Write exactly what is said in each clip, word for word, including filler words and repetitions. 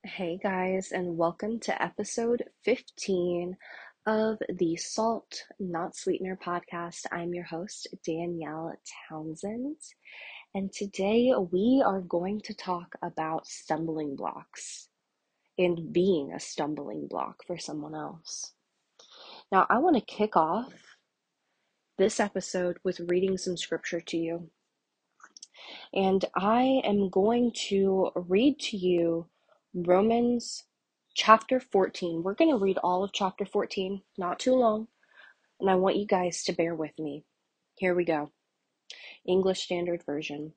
Hey guys, and welcome to episode fifteen of the Salt Not Sweetener podcast. I'm your host, Danielle Townsend, and today we are going to talk about stumbling blocks and being a stumbling block for someone else. Now, I want to kick off this episode with reading some scripture to you, and I am going to read to you Romans chapter fourteen. We're going to read all of chapter fourteen, not too long, and I want you guys to bear with me. Here we go. English Standard Version.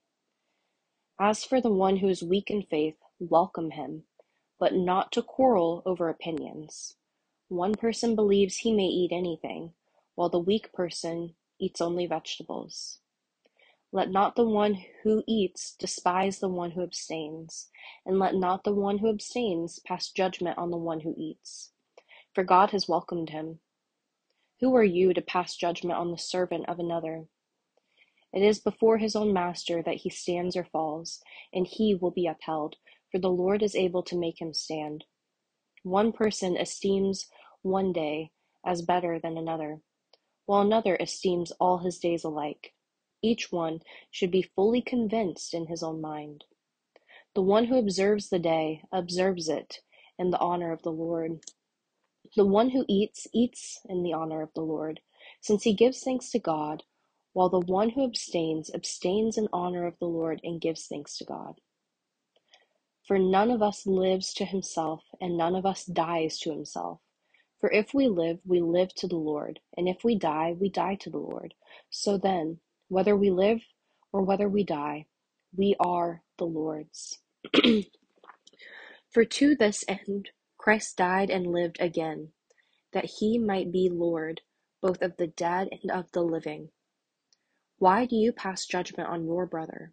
As for the one who is weak in faith, welcome him, but not to quarrel over opinions. One person believes he may eat anything, while the weak person eats only vegetables. Let not the one who eats despise the one who abstains, and let not the one who abstains pass judgment on the one who eats, for God has welcomed him. Who are you to pass judgment on the servant of another? It is before his own master that he stands or falls, and he will be upheld, for the Lord is able to make him stand. One person esteems one day as better than another, while another esteems all his days alike. Each one should be fully convinced in his own mind. The one who observes the day observes it in the honor of the Lord. The one who eats, eats in the honor of the Lord, since he gives thanks to God, while the one who abstains, abstains in honor of the Lord and gives thanks to God. For none of us lives to himself, and none of us dies to himself. For if we live, we live to the Lord, and if we die, we die to the Lord. So then, whether we live or whether we die, we are the Lord's. For to this end Christ died and lived again, that he might be Lord both of the dead and of the living. Why do you pass judgment on your brother?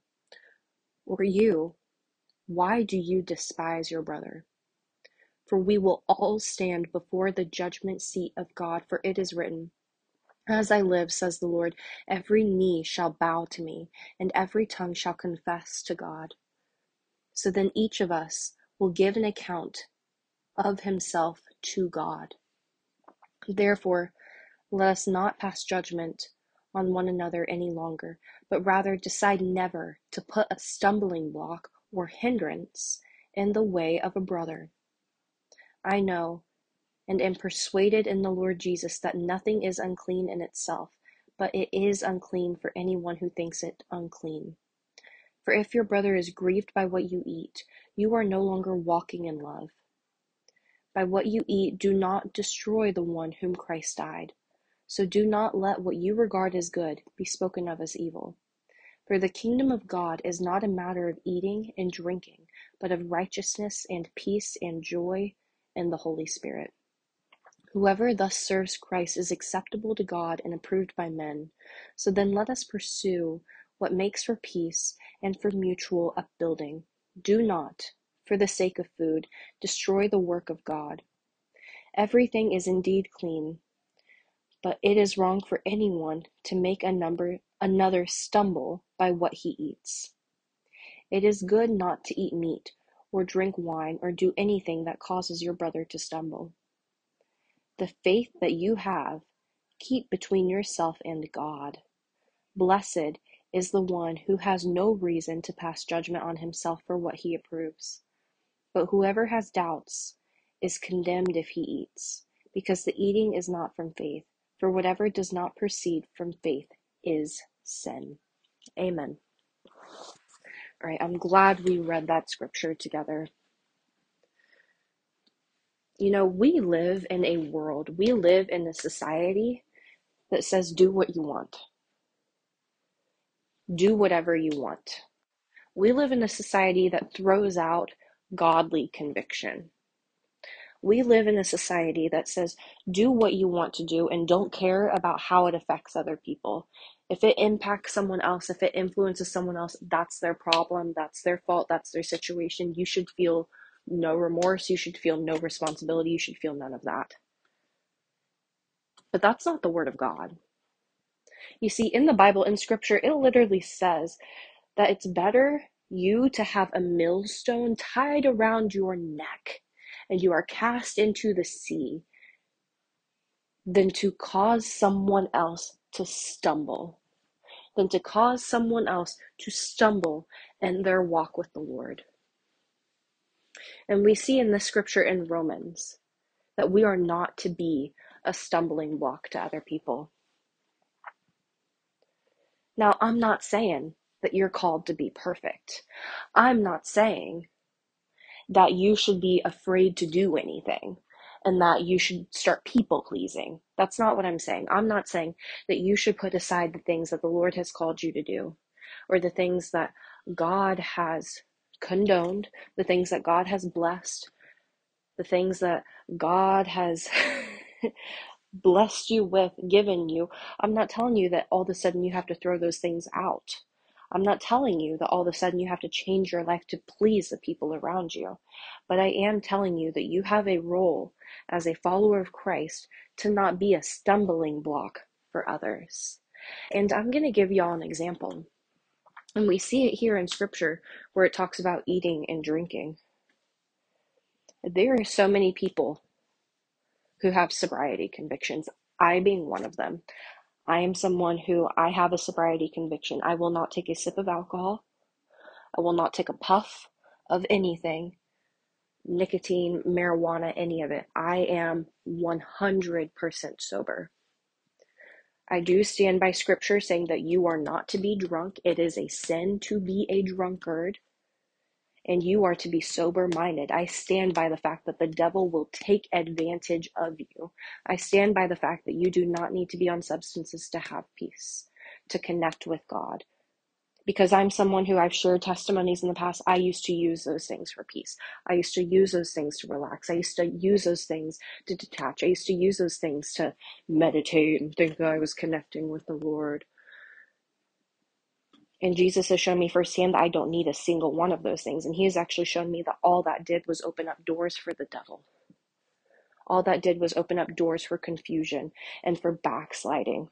Or you, why do you despise your brother? For we will all stand before the judgment seat of God, for it is written, As I live, says the Lord, every knee shall bow to me, and every tongue shall confess to God. So then each of us will give an account of himself to God. Therefore, let us not pass judgment on one another any longer, but rather decide never to put a stumbling block or hindrance in the way of a brother. I know and am persuaded in the Lord Jesus that nothing is unclean in itself, but it is unclean for anyone who thinks it unclean. For if your brother is grieved by what you eat, you are no longer walking in love. By what you eat, do not destroy the one whom Christ died. So do not let what you regard as good be spoken of as evil. For the kingdom of God is not a matter of eating and drinking, but of righteousness and peace and joy in the Holy Spirit. Whoever thus serves Christ is acceptable to God and approved by men. So then let us pursue what makes for peace and for mutual upbuilding. Do not, for the sake of food, destroy the work of God. Everything is indeed clean, but it is wrong for anyone to make a number, another stumble by what he eats. It is good not to eat meat, or drink wine, or do anything that causes your brother to stumble. The faith that you have, keep between yourself and God. Blessed is the one who has no reason to pass judgment on himself for what he approves. But whoever has doubts is condemned if he eats, because the eating is not from faith. For whatever does not proceed from faith is sin. Amen. All right, I'm glad we read that scripture together. You know, we live in a world, we live in a society that says do what you want. Do whatever you want. We live in a society that throws out godly conviction. We live in a society that says do what you want to do and don't care about how it affects other people. If it impacts someone else, if it influences someone else, that's their problem, that's their fault, that's their situation. You should feel no remorse, you should feel no responsibility, you should feel none of that. But that's not the word of God. You see, in the Bible, in scripture, it literally says that it's better you to have a millstone tied around your neck and you are cast into the sea than to cause someone else to stumble, than to cause someone else to stumble in their walk with the Lord. And we see in the scripture in Romans that we are not to be a stumbling block to other people. Now, I'm not saying that you're called to be perfect. I'm not saying that you should be afraid to do anything and that you should start people pleasing. That's not what I'm saying. I'm not saying that you should put aside the things that the Lord has called you to do or the things that God has condoned, the things that God has blessed, the things that God has blessed you with, given you. I'm not telling you that all of a sudden you have to throw those things out. I'm not telling you that all of a sudden you have to change your life to please the people around you. But I am telling you that you have a role as a follower of Christ to not be a stumbling block for others. And I'm going to give y'all an example. And we see it here in scripture where it talks about eating and drinking. There are so many people who have sobriety convictions, I being one of them. I am someone who, I have a sobriety conviction. I will not take a sip of alcohol. I will not take a puff of anything, nicotine, marijuana, any of it. I am one hundred percent sober. I do stand by scripture saying that you are not to be drunk. It is a sin to be a drunkard. And you are to be sober-minded. I stand by the fact that the devil will take advantage of you. I stand by the fact that you do not need to be on substances to have peace, to connect with God. Because I'm someone who, I've shared testimonies in the past, I used to use those things for peace. I used to use those things to relax. I used to use those things to detach. I used to use those things to meditate and think that I was connecting with the Lord. And Jesus has shown me firsthand that I don't need a single one of those things. And he has actually shown me that all that did was open up doors for the devil. All that did was open up doors for confusion and for backsliding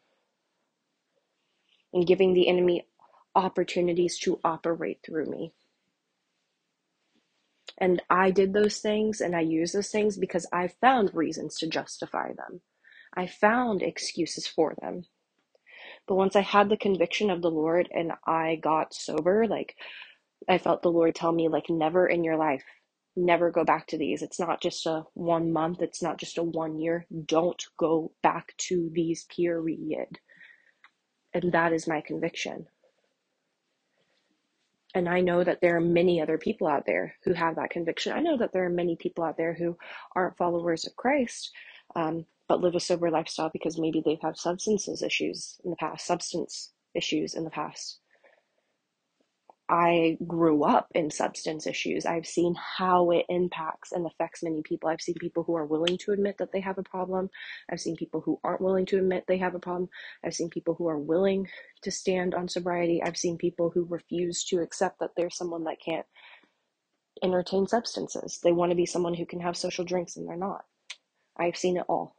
and giving the enemy opportunities to operate through me. And I did those things and I used those things because I found reasons to justify them. I found excuses for them. But once I had the conviction of the Lord and I got sober, like, I felt the Lord tell me, like, never in your life, never go back to these. It's not just a one month. It's not just a one year. Don't go back to these, period. And that is my conviction. And I know that there are many other people out there who have that conviction. I know that there are many people out there who aren't followers of Christ, um, but live a sober lifestyle because maybe they've had substances issues in the past, substance issues in the past. I grew up in substance issues. I've seen how it impacts and affects many people. I've seen people who are willing to admit that they have a problem. I've seen people who aren't willing to admit they have a problem. I've seen people who are willing to stand on sobriety. I've seen people who refuse to accept that there's someone that can't entertain substances. They want to be someone who can have social drinks and they're not. I've seen it all.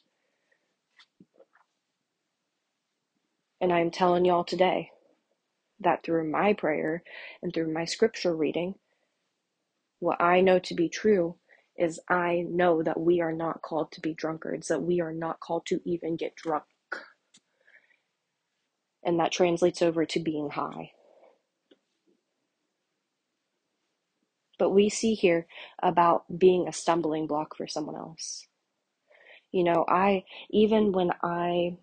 And I'm telling y'all today that through my prayer and through my scripture reading, what I know to be true is I know that we are not called to be drunkards, that we are not called to even get drunk. And that translates over to being high. But we see here about being a stumbling block for someone else. You know, I, even when I,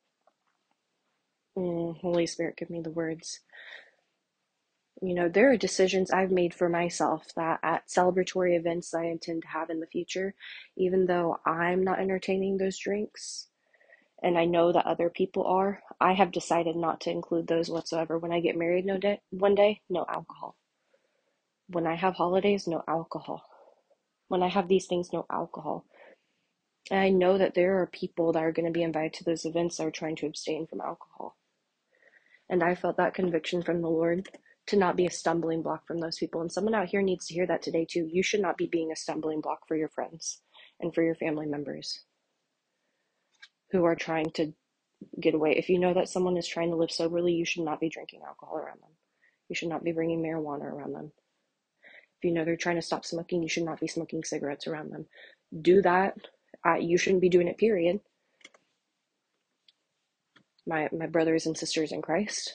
mm, Holy Spirit, give me the words. You know, there are decisions I've made for myself that at celebratory events I intend to have in the future, even though I'm not entertaining those drinks, and I know that other people are, I have decided not to include those whatsoever. When I get married no day, one day, no alcohol. When I have holidays, no alcohol. When I have these things, no alcohol. And I know that there are people that are going to be invited to those events that are trying to abstain from alcohol. And I felt that conviction from the Lord to not be a stumbling block from those people. And someone out here needs to hear that today too. You should not be being a stumbling block for your friends and for your family members who are trying to get away. If you know that someone is trying to live soberly, you should not be drinking alcohol around them. You should not be bringing marijuana around them. If you know they're trying to stop smoking, you should not be smoking cigarettes around them. Do that. Uh, you shouldn't be doing it, period. My, my brothers and sisters in Christ.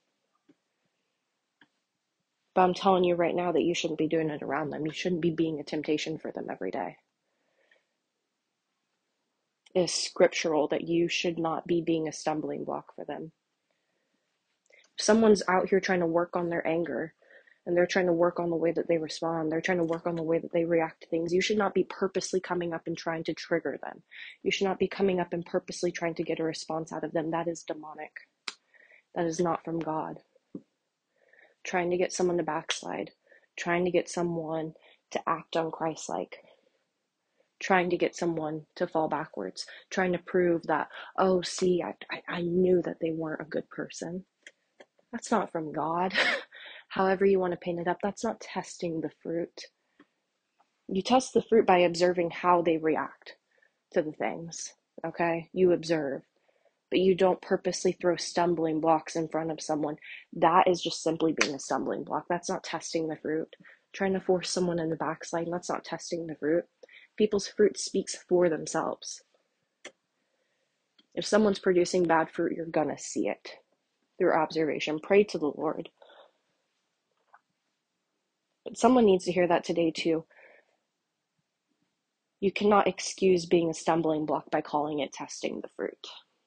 But I'm telling you right now that you shouldn't be doing it around them. You shouldn't be being a temptation for them every day. It is scriptural that you should not be being a stumbling block for them. If someone's out here trying to work on their anger, and they're trying to work on the way that they respond, they're trying to work on the way that they react to things, you should not be purposely coming up and trying to trigger them. You should not be coming up and purposely trying to get a response out of them. That is demonic. That is not from God. Trying to get someone to backslide, trying to get someone to act unchristlike, trying to get someone to fall backwards, trying to prove that, oh, see, I, I, I knew that they weren't a good person. That's not from God. However you want to paint it up, that's not testing the fruit. You test the fruit by observing how they react to the things, okay? You observe, but you don't purposely throw stumbling blocks in front of someone. That is just simply being a stumbling block. That's not testing the fruit. Trying to force someone in the backslide, that's not testing the fruit. People's fruit speaks for themselves. If someone's producing bad fruit, you're gonna see it through observation. Pray to the Lord. But someone needs to hear that today too. You cannot excuse being a stumbling block by calling it testing the fruit.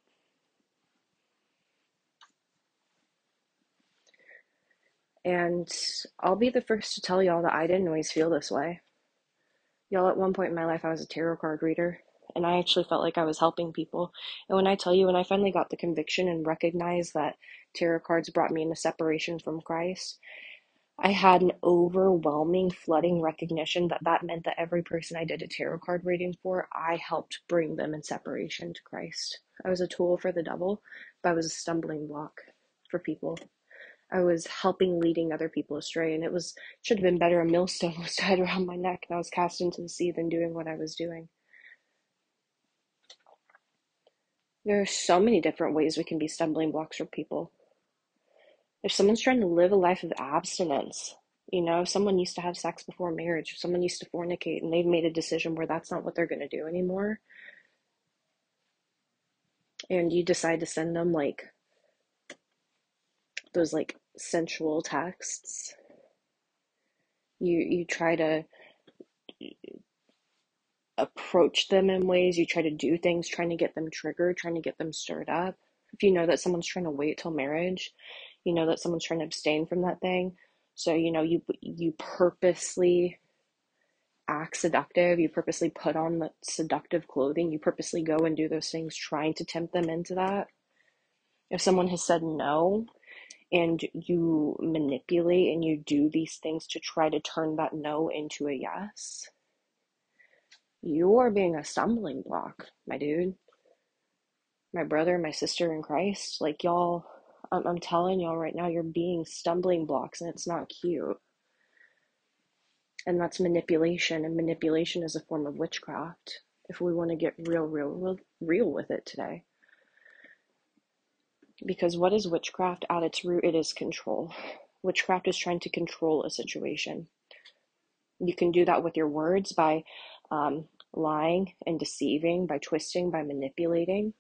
And I'll be the first to tell y'all that I didn't always feel this way. Y'all, at one point in my life, I was a tarot card reader, and I actually felt like I was helping people. And when I tell you, when I finally got the conviction and recognized that tarot cards brought me into separation from Christ, I had an overwhelming, flooding recognition that that meant that every person I did a tarot card reading for, I helped bring them in separation to Christ. I was a tool for the devil, but I was a stumbling block for people. I was helping leading other people astray, and it was should have been better a millstone was tied around my neck and I was cast into the sea than doing what I was doing. There are so many different ways we can be stumbling blocks for people. If someone's trying to live a life of abstinence, you know, if someone used to have sex before marriage, if someone used to fornicate and they've made a decision where that's not what they're going to do anymore, and you decide to send them like those like sensual texts, you you try to approach them in ways, you try to do things trying to get them triggered, trying to get them stirred up. If you know that someone's trying to wait till marriage, you know that someone's trying to abstain from that thing, so you know you you purposely act seductive, you purposely put on the seductive clothing, you purposely go and do those things trying to tempt them into that. If someone has said no and you manipulate and you do these things to try to turn that no into a yes, you are being a stumbling block, my dude, my brother, my sister in Christ. Like, y'all, I'm, I'm telling y'all right now, you're being stumbling blocks, and it's not cute. And that's manipulation, and manipulation is a form of witchcraft, if we want to get real, real, real, real with it today. Because what is witchcraft? At its root, it is control. Witchcraft is trying to control a situation. You can do that with your words by um, lying and deceiving, by twisting, by manipulating.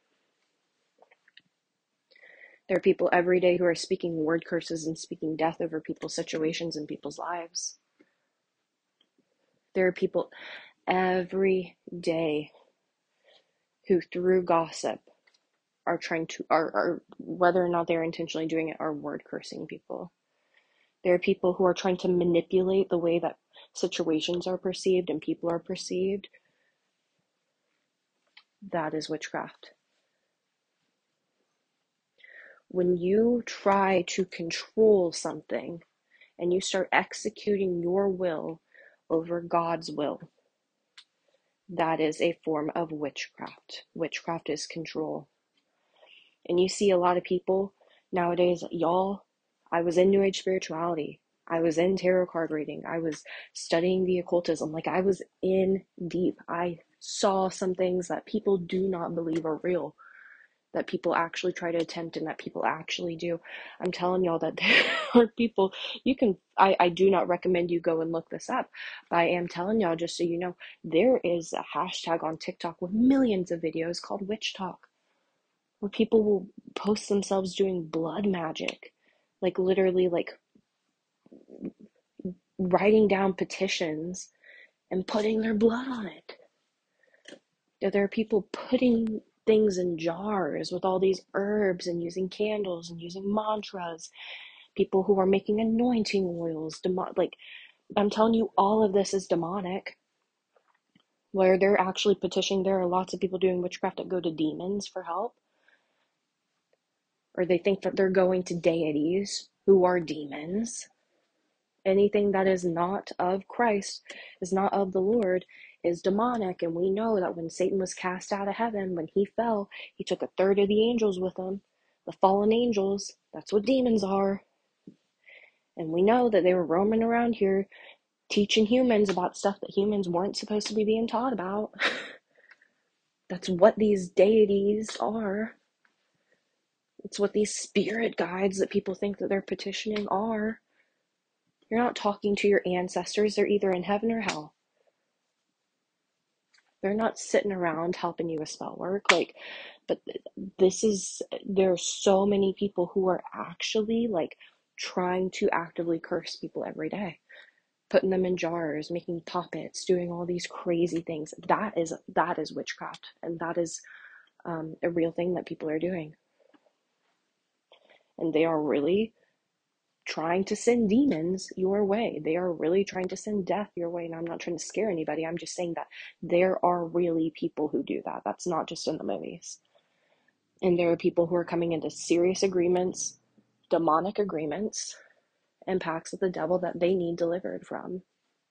There are people every day who are speaking word curses and speaking death over people's situations and people's lives. There are people every day who, through gossip, are trying to, are, are whether or not they're intentionally doing it, are word cursing people. There are people who are trying to manipulate the way that situations are perceived and people are perceived. That is witchcraft. When you try to control something and you start executing your will over God's will, that is a form of witchcraft. Witchcraft is control. And you see a lot of people nowadays, y'all, I was in New Age spirituality. I was in tarot card reading. I was studying the occultism. Like, I was in deep. I saw some things that people do not believe are real. that people actually try to attempt and that people actually do. I'm telling y'all that there are people, you can, I, I do not recommend you go and look this up, but I am telling y'all, just so you know, there is a hashtag on TikTok with millions of videos called Witch Talk, where people will post themselves doing blood magic, like literally like writing down petitions and putting their blood on it. There are people putting things in jars with all these herbs and using candles and using mantras. People who are making anointing oils, demo- like I'm telling you, all of this is demonic. Where they're actually petitioning, there are lots of people doing witchcraft that go to demons for help, or they think that they're going to deities who are demons. Anything that is not of Christ, is not of the Lord, is demonic. And we know that when Satan was cast out of heaven, when he fell, he took a third of the angels with him. The fallen angels, that's what demons are. And we know that they were roaming around here teaching humans about stuff that humans weren't supposed to be being taught about. That's what these deities are. It's what these spirit guides that people think that they're petitioning are. You're not talking to your ancestors. They're either in heaven or hell. They're not sitting around helping you with spell work. Like, but this is, there are so many people who are actually like trying to actively curse people every day, putting them in jars, making puppets, doing all these crazy things. That is, that is witchcraft. And that is um, a real thing that people are doing. And they are really trying to send demons your way. They are really trying to send death your way. And I'm not trying to scare anybody. I'm just saying that there are really people who do that. That's not just in the movies. And there are people who are coming into serious agreements, demonic agreements, and pacts with the devil that they need delivered from.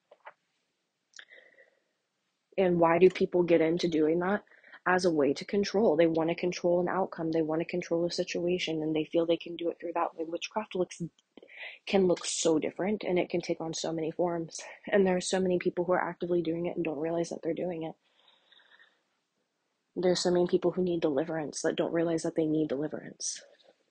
And why do people get into doing that? As a way to control. They want to control an outcome. They want to control a situation, and they feel they can do it through that way. Witchcraft looks can look so different, and it can take on so many forms. And there are so many people who are actively doing it and don't realize that they're doing it. There's so many people who need deliverance that don't realize that they need deliverance.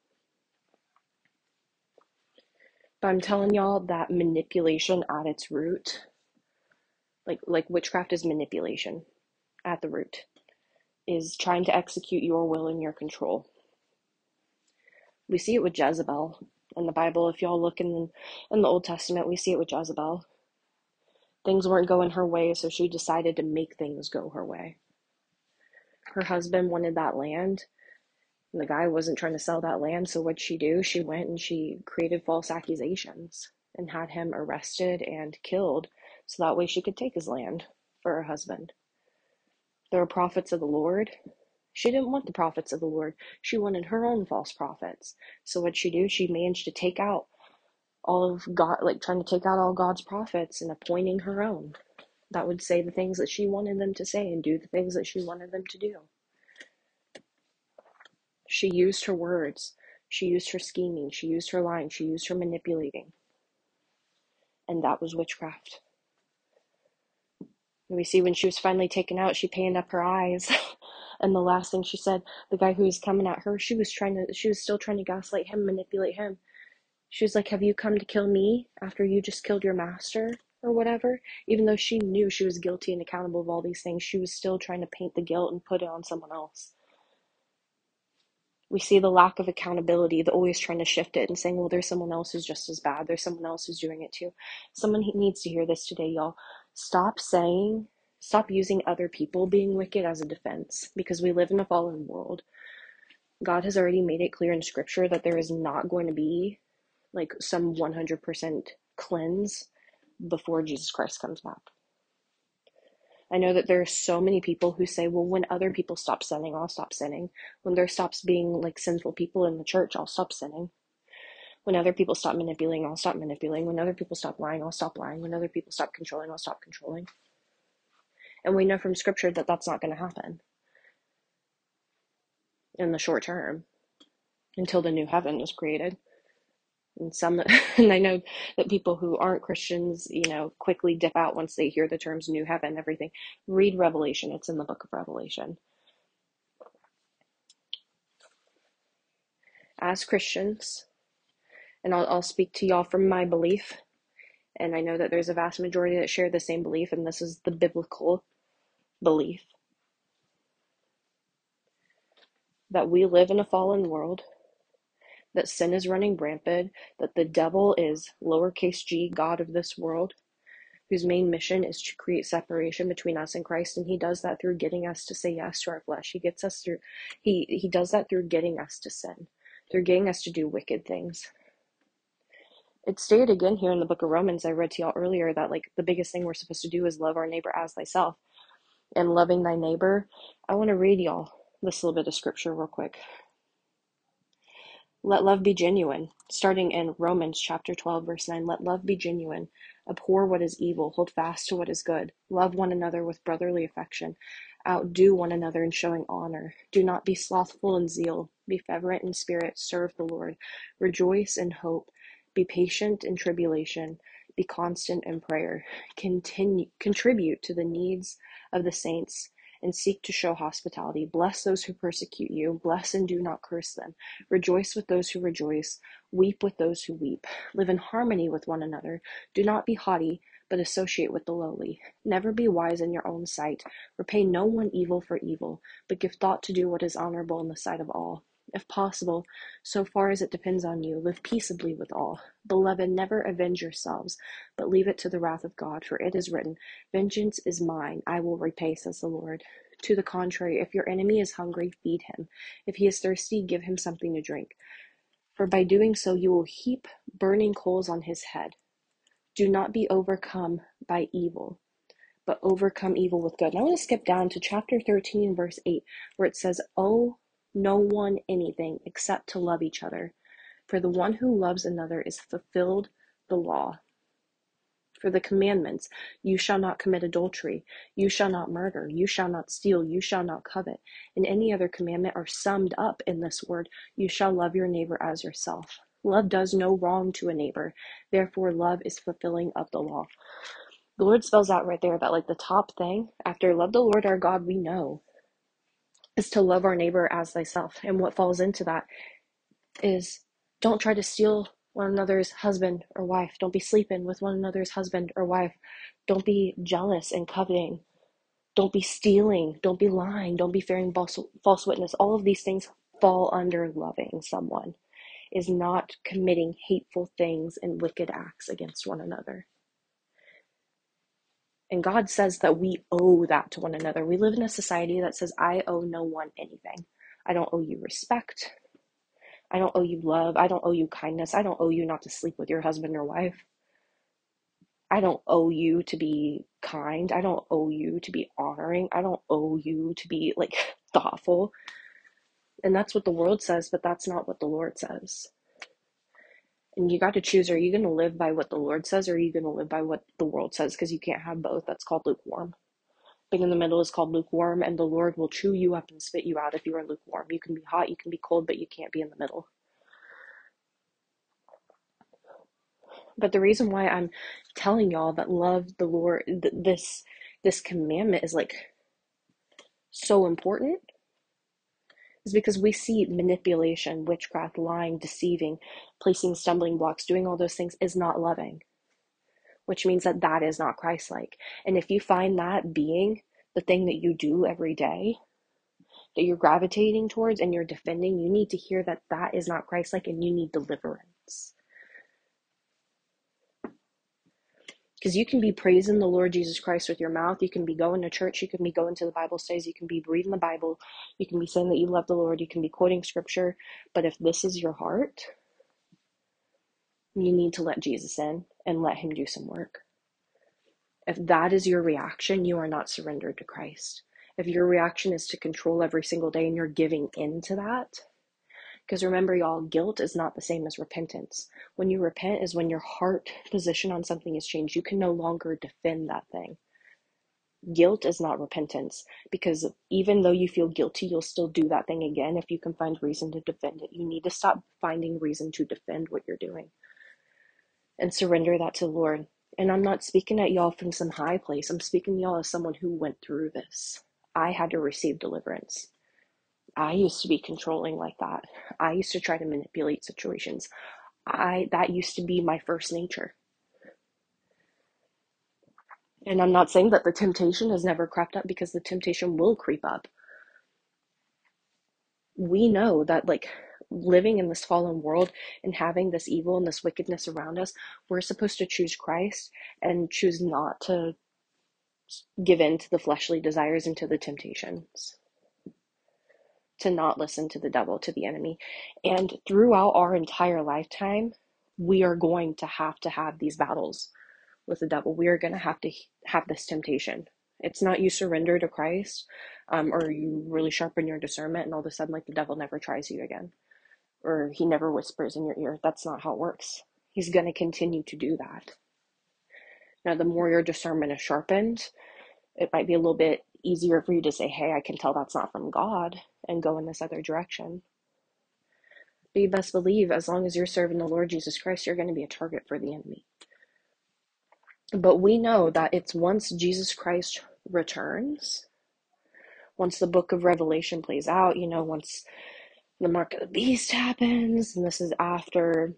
But I'm telling y'all that manipulation at its root, like like witchcraft is manipulation at the root, is trying to execute your will and your control. We see it with Jezebel in the Bible. If y'all look in the, in the Old Testament, we see it with Jezebel. Things weren't going her way, so she decided to make things go her way. Her husband wanted that land, and the guy wasn't trying to sell that land, so what'd she do? She went and she created false accusations and had him arrested and killed, so that way she could take his land for her husband. There were prophets of the Lord. She didn't want the prophets of the Lord. She wanted her own false prophets. So what'd she do? She managed to take out all of God, like trying to take out all God's prophets and appointing her own that would say the things that she wanted them to say and do the things that she wanted them to do. She used her words. She used her scheming. She used her lying. She used her manipulating. And that was witchcraft. And we see when she was finally taken out, she painted up her eyes. And the last thing she said, the guy who was coming at her, she was trying to, she was still trying to gaslight him, manipulate him. She was like, have you come to kill me after you just killed your master or whatever? Even though she knew she was guilty and accountable of all these things, she was still trying to paint the guilt and put it on someone else. We see the lack of accountability, the always trying to shift it and saying, well, there's someone else who's just as bad. There's someone else who's doing it too. Someone needs to hear this today, y'all. Stop saying, stop using other people being wicked as a defense, because we live in a fallen world. God has already made it clear in scripture that there is not going to be like some one hundred percent cleanse before Jesus Christ comes back. I know that there are so many people who say, well, when other people stop sinning, I'll stop sinning. When there stops being like sinful people in the church, I'll stop sinning. When other people stop manipulating, I'll stop manipulating. When other people stop lying, I'll stop lying. When other people stop controlling, I'll stop controlling. And we know from scripture that that's not going to happen in the short term until the new heaven is created. And some, and I know that people who aren't Christians, you know, quickly dip out once they hear the terms new heaven, everything. Read Revelation. It's in the book of Revelation. as Christians, and I'll, I'll speak to y'all from my belief, and I know that there's a vast majority that share the same belief, and this is the biblical belief, that we live in a fallen world, that sin is running rampant, that the devil is lowercase g, God of this world, whose main mission is to create separation between us and Christ, and he does that through getting us to say yes to our flesh. He gets us through, he, he does that through getting us to sin, through getting us to do wicked things. It's stated again here in the book of Romans, I read to y'all earlier, that like the biggest thing we're supposed to do is love our neighbor as thyself. And loving thy neighbor, I want to read y'all this little bit of scripture real quick. Let love be genuine. Starting in Romans chapter twelve, verse nine. Let love be genuine. Abhor what is evil. Hold fast to what is good. Love one another with brotherly affection. Outdo one another in showing honor. Do not be slothful in zeal. Be fervent in spirit. Serve the Lord. Rejoice in hope. Be patient in tribulation. Be constant in prayer. Continue, contribute to the needs of the saints, and seek to show hospitality. Bless those who persecute you. Bless and do not curse them. Rejoice with those who rejoice. Weep with those who weep. Live in harmony with one another. Do not be haughty, but associate with the lowly. Never be wise in your own sight. Repay no one evil for evil, but give thought to do what is honorable in the sight of all. If possible, so far as it depends on you, live peaceably with all. Beloved, never avenge yourselves, but leave it to the wrath of God, for it is written, Vengeance is mine, I will repay, says the Lord. To the contrary, if your enemy is hungry, feed him. If he is thirsty, give him something to drink. For by doing so, you will heap burning coals on his head. Do not be overcome by evil, but overcome evil with good. And I want to skip down to chapter thirteen, verse eight, where it says, owe no one anything except to love each other. For the one who loves another is fulfilled the law. For the commandments, you shall not commit adultery, you shall not murder, you shall not steal, you shall not covet, and any other commandment are summed up in this word, you shall love your neighbor as yourself. Love does no wrong to a neighbor, therefore love is fulfilling of the law. The Lord spells out right there that like the top thing, after love the Lord our God we know, is to love our neighbor as thyself. And what falls into that is don't try to steal one another's husband or wife. Don't be sleeping with one another's husband or wife. Don't be jealous and coveting. Don't be stealing. Don't be lying. Don't be bearing false, false witness. All of these things fall under loving someone, is not committing hateful things and wicked acts against one another. And God says that we owe that to one another. We live in a society that says, I owe no one anything. I don't owe you respect. I don't owe you love. I don't owe you kindness. I don't owe you not to sleep with your husband or wife. I don't owe you to be kind. I don't owe you to be honoring. I don't owe you to be like thoughtful. And that's what the world says, but that's not what the Lord says. And you got to choose, are you going to live by what the Lord says, or are you going to live by what the world says? Because you can't have both. That's called lukewarm. Being in the middle is called lukewarm, and the Lord will chew you up and spit you out if you are lukewarm. You can be hot, you can be cold, but you can't be in the middle. But the reason why I'm telling y'all that love the Lord, th- this this commandment is like so important, is because we see manipulation, witchcraft, lying, deceiving, placing stumbling blocks, doing all those things is not loving, which means that that is not Christ-like. And if you find that being the thing that you do every day, that you're gravitating towards and you're defending, you need to hear that that is not Christ-like and you need deliverance. Because you can be praising the Lord Jesus Christ with your mouth. You can be going to church. You can be going to the Bible studies. You can be reading the Bible. You can be saying that you love the Lord. You can be quoting scripture. But if this is your heart, you need to let Jesus in and let him do some work. If that is your reaction, you are not surrendered to Christ. If your reaction is to control every single day and you're giving in to that, because remember, y'all, guilt is not the same as repentance. When you repent is when your heart position on something is changed. You can no longer defend that thing. Guilt is not repentance, because even though you feel guilty, you'll still do that thing again if you can find reason to defend it. You need to stop finding reason to defend what you're doing and surrender that to the Lord. And I'm not speaking at y'all from some high place. I'm speaking to y'all as someone who went through this. I had to receive deliverance. I used to be controlling like that. I used to try to manipulate situations. I that used to be my first nature. And I'm not saying that the temptation has never crept up, because the temptation will creep up. We know that, like, living in this fallen world and having this evil and this wickedness around us, we're supposed to choose Christ and choose not to give in to the fleshly desires and to the temptations, to not listen to the devil, to the enemy. And throughout our entire lifetime, we are going to have to have these battles with the devil. We are going to have to have this temptation. It's not you surrender to Christ, um, or you really sharpen your discernment and all of a sudden, like, the devil never tries you again, or he never whispers in your ear. That's not how it works. He's going to continue to do that. Now, the more your discernment is sharpened, it might be a little bit easier for you to say, hey, I can tell that's not from God, and go in this other direction. But you best believe, as long as you're serving the Lord Jesus Christ, you're going to be a target for the enemy. But we know that it's once Jesus Christ returns, once the book of Revelation plays out, you know, once the mark of the beast happens, and this is after,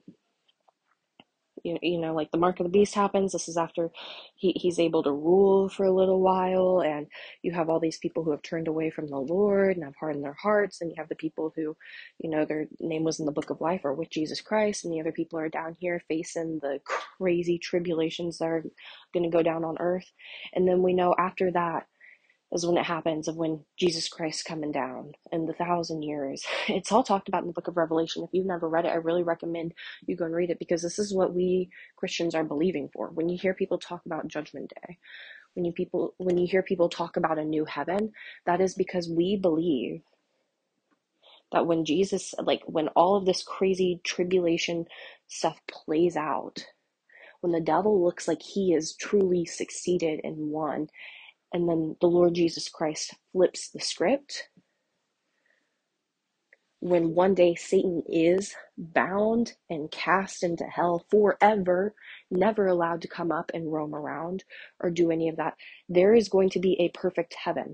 you, you know, like the mark of the beast happens, this is after he, he's able to rule for a little while, and you have all these people who have turned away from the Lord and have hardened their hearts, and you have the people who, you know, their name was in the book of life or with Jesus Christ, and the other people are down here facing the crazy tribulations that are going to go down on earth. And then we know after that is when it happens, of when Jesus Christ coming down in the thousand years. It's all talked about in the book of Revelation. If you've never read it, I really recommend you go and read it, because this is what we Christians are believing for. When you hear people talk about Judgment Day, when you people when you hear people talk about a new heaven, that is because we believe that when Jesus, like, when all of this crazy tribulation stuff plays out, when the devil looks like he is truly succeeded and won, and then the Lord Jesus Christ flips the script, when one day Satan is bound and cast into hell forever, never allowed to come up and roam around or do any of that, there is going to be a perfect heaven.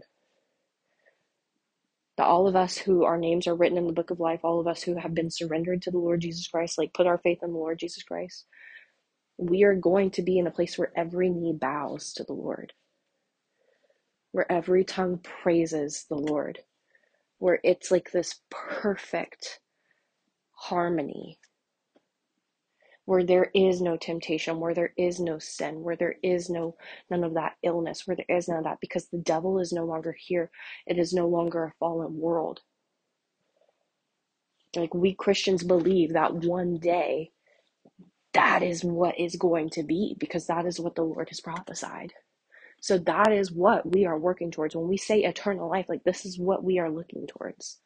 That all of us who our names are written in the book of life, all of us who have been surrendered to the Lord Jesus Christ, like put our faith in the Lord Jesus Christ, we are going to be in a place where every knee bows to the Lord, where every tongue praises the Lord, where it's like this perfect harmony, where there is no temptation, where there is no sin, where there is no none of that illness, where there is none of that, because the devil is no longer here. It is no longer a fallen world. Like, we Christians believe that one day that is what is going to be, because that is what the Lord has prophesied. So that is what we are working towards. When we say eternal life, like, this is what we are looking towards.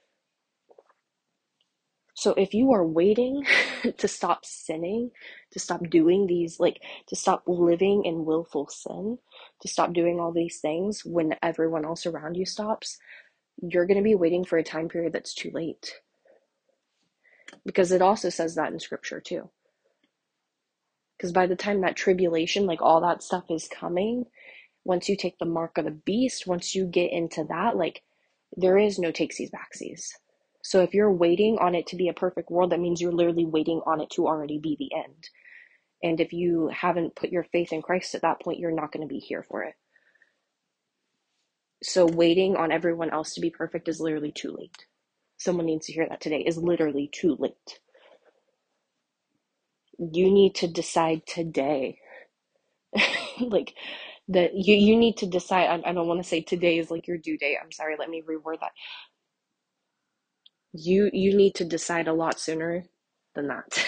So if you are waiting to stop sinning, to stop doing these, like, to stop living in willful sin, to stop doing all these things when everyone else around you stops, you're going to be waiting for a time period that's too late. Because it also says that in scripture too. Because by the time that tribulation, like, all that stuff is coming, once you take the mark of the beast, once you get into that, like, there is no takesies backsies. So if you're waiting on it to be a perfect world, that means you're literally waiting on it to already be the end. And if you haven't put your faith in Christ at that point, you're not going to be here for it. So waiting on everyone else to be perfect is literally too late. Someone needs to hear that today. Is literally too late. You need to decide today. Like, that you, you need to decide. I, I don't want to say today is like your due date. I'm sorry. Let me reword that. You, you need to decide a lot sooner than that.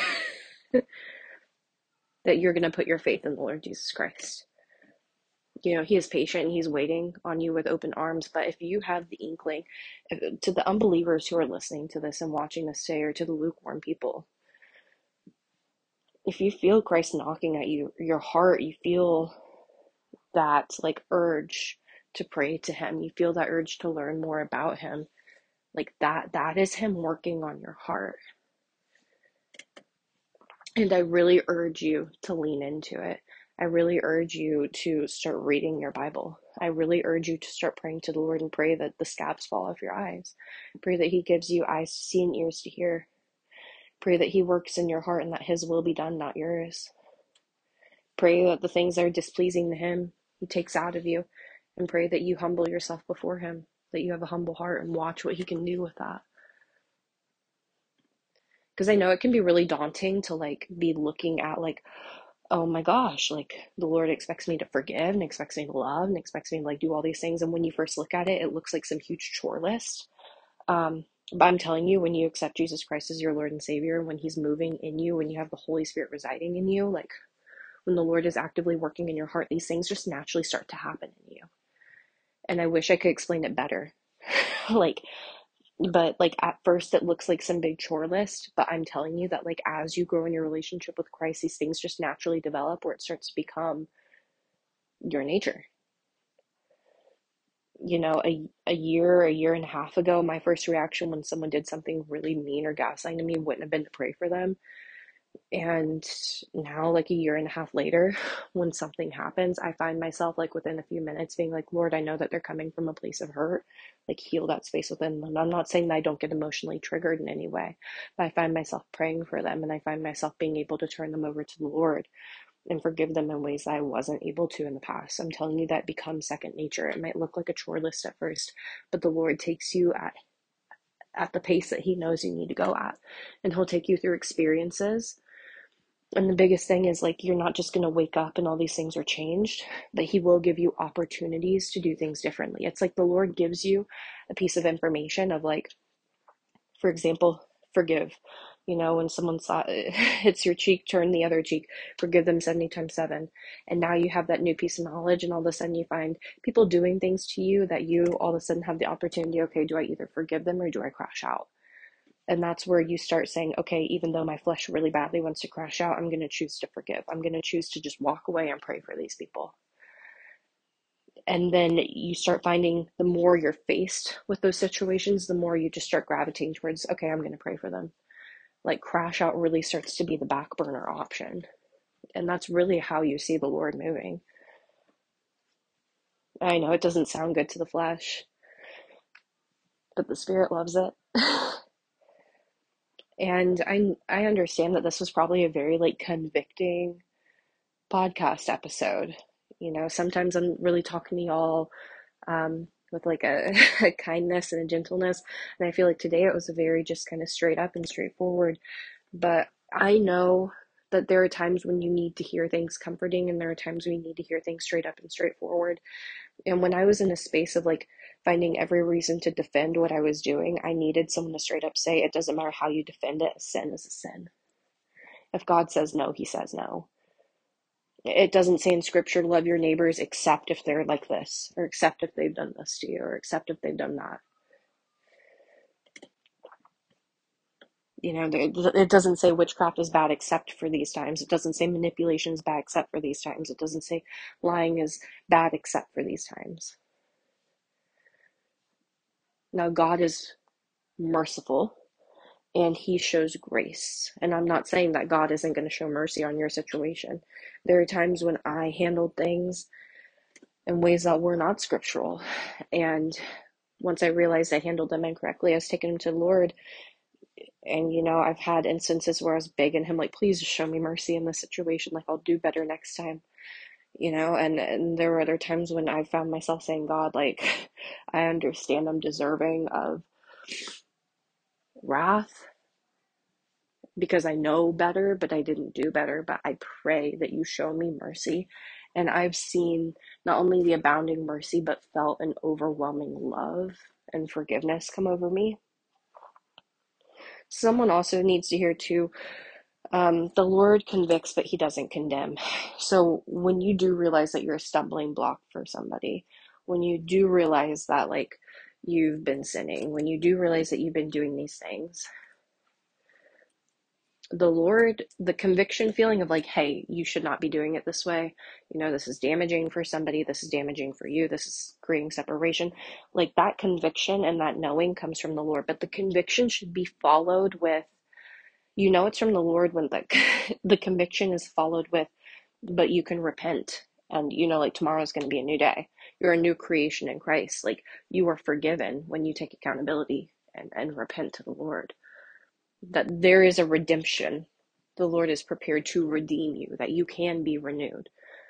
That you're going to put your faith in the Lord Jesus Christ. You know, he is patient and he's waiting on you with open arms. But if you have the inkling, if, to the unbelievers who are listening to this and watching this today, or to the lukewarm people, if you feel Christ knocking at you, your heart, you feel that, like, urge to pray to him, you feel that urge to learn more about him, like, that, that is him working on your heart. And I really urge you to lean into it. I really urge you to start reading your Bible. I really urge you to start praying to the Lord and pray that the scabs fall off your eyes. Pray that He gives you eyes to see and ears to hear. Pray that He works in your heart and that His will be done, not yours. Pray that the things that are displeasing to Him, He takes out of you. And pray that you humble yourself before Him, that you have a humble heart, and watch what He can do with that. Because I know it can be really daunting to like be looking at like, oh my gosh, like the Lord expects me to forgive and expects me to love and expects me to like do all these things. And when you first look at it, it looks like some huge chore list. Um, but I'm telling you, when you accept Jesus Christ as your Lord and Savior, when He's moving in you, when you have the Holy Spirit residing in you, like when the Lord is actively working in your heart, these things just naturally start to happen in you. And I wish I could explain it better. like, but like at first it looks like some big chore list, but I'm telling you that like as you grow in your relationship with Christ, these things just naturally develop where it starts to become your nature. You know, a, a year, a year and a half ago, my first reaction when someone did something really mean or gaslighting to me wouldn't have been to pray for them. And now, like a year and a half later, when something happens, I find myself like within a few minutes being like, Lord, I know that they're coming from a place of hurt, like heal that space within them. I'm not saying that I don't get emotionally triggered in any way, but I find myself praying for them and I find myself being able to turn them over to the Lord and forgive them in ways that I wasn't able to in the past. I'm telling you, that becomes second nature. It might look like a chore list at first, but the Lord takes you at at the pace that He knows you need to go at, and He'll take you through experiences. And the biggest thing is like, you're not just going to wake up and all these things are changed, but He will give you opportunities to do things differently. It's like the Lord gives you a piece of information of like, for example, forgive. You know, when someone hits your cheek, turn the other cheek, forgive them seventy times seven. And now you have that new piece of knowledge, and all of a sudden you find people doing things to you that you all of a sudden have the opportunity, okay, do I either forgive them or do I crash out? And that's where you start saying, okay, even though my flesh really badly wants to crash out, I'm going to choose to forgive. I'm going to choose to just walk away and pray for these people. And then you start finding the more you're faced with those situations, the more you just start gravitating towards, okay, I'm going to pray for them. Like crash out really starts to be the back burner option. And that's really how you see the Lord moving. I know it doesn't sound good to the flesh, but the Spirit loves it. And I I understand that this was probably a very like convicting podcast episode. You know, sometimes I'm really talking to y'all um, with like a, a kindness and a gentleness. And I feel like today it was a very just kind of straight up and straightforward. But I know that there are times when you need to hear things comforting, and there are times when you need to hear things straight up and straightforward. And when I was in a space of like finding every reason to defend what I was doing, I needed someone to straight up say, it doesn't matter how you defend it, a sin is a sin. If God says no, He says no. It doesn't say in scripture, love your neighbors except if they're like this, or except if they've done this to you, or except if they've done that. You know, it doesn't say witchcraft is bad except for these times. It doesn't say manipulation is bad except for these times. It doesn't say lying is bad except for these times. Now, God is merciful and He shows grace. And I'm not saying that God isn't going to show mercy on your situation. There are times when I handled things in ways that were not scriptural. And once I realized I handled them incorrectly, I was taking them to the Lord. And, you know, I've had instances where I was begging Him, like, please just show me mercy in this situation. Like, I'll do better next time. You know, and, and there were other times when I found myself saying, God, like, I understand I'm deserving of wrath because I know better, but I didn't do better. But I pray that you show me mercy. And I've seen not only the abounding mercy, but felt an overwhelming love and forgiveness come over me. Someone also needs to hear too, um, the Lord convicts, but He doesn't condemn. So when you do realize that you're a stumbling block for somebody, when you do realize that like you've been sinning, when you do realize that you've been doing these things, the Lord, the conviction feeling of like, hey, you should not be doing it this way. You know, this is damaging for somebody. This is damaging for you. This is creating separation. Like that conviction and that knowing comes from the Lord. But the conviction should be followed with, you know, it's from the Lord when the, the conviction is followed with but you can repent. And, you know, like tomorrow's going to be a new day. You're a new creation in Christ. Like, you are forgiven when you take accountability and, and repent to the Lord. That there is a redemption. The Lord is prepared to redeem you, that you can be renewed.